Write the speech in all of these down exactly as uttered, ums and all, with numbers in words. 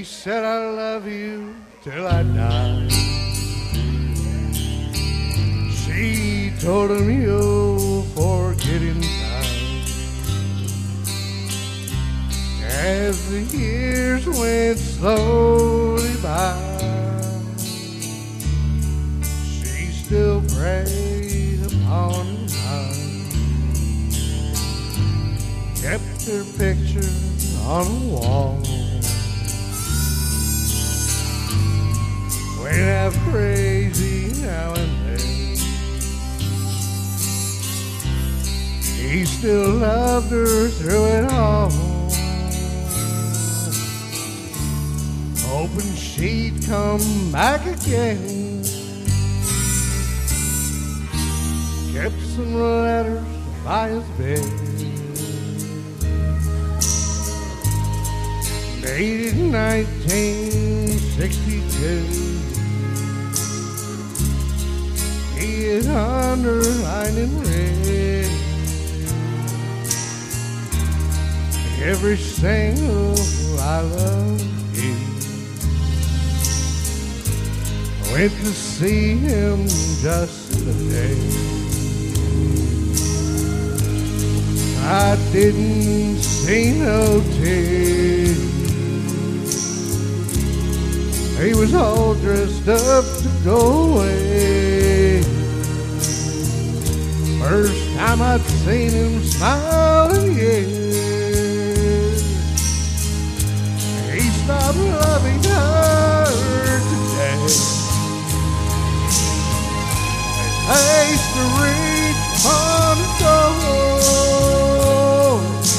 said I love you till I die. She told him you'll forget in time. As the years went slowly by, she still preyed upon his mind. Kept her picture on the wall. Went half crazy now and then. He still loved her through it all, hoping she'd come back again. Kept some letters by his bed, dated nineteen sixty-two. He is underlined in red every single I love you. Went to see him just today. I didn't see no tears. He was all dressed up to go away. First time I'd seen him smile in years. He stopped loving her today. His face to reach on the door.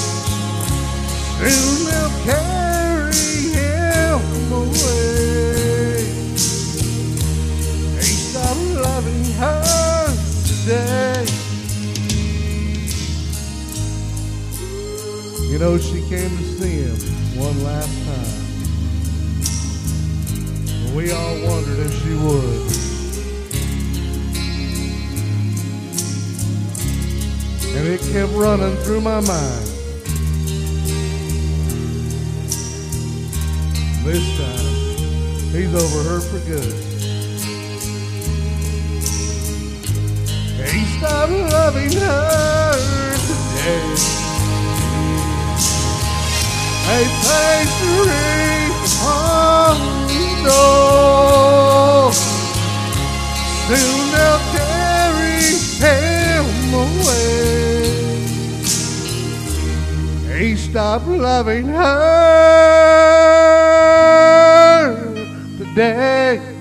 Soon they'll carry him away. He stopped loving her today. You know, she came to see him one last time. We all wondered if she would. And it kept running through my mind. This time, he's over her for good. He stopped loving her today. A place to reach on the door. Soon they'll carry him away. He stopped loving her today.